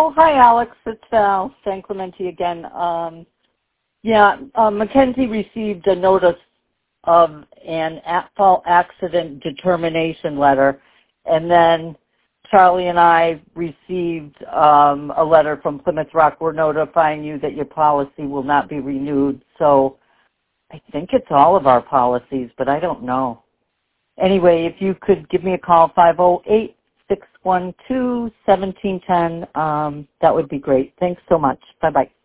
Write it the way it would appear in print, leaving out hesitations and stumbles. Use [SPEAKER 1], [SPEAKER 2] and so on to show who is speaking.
[SPEAKER 1] Oh, hi, Alex. It's Val, San Clemente again. Mackenzie received a notice of an at-fault accident determination letter, and then Charlie and I received a letter from Plymouth Rock. We're notifying you that your policy will not be renewed. So I think it's all of our policies, but I don't know. Anyway, if you could give me a call, 508-612-1710, that would be great. Thanks so much. Bye-bye.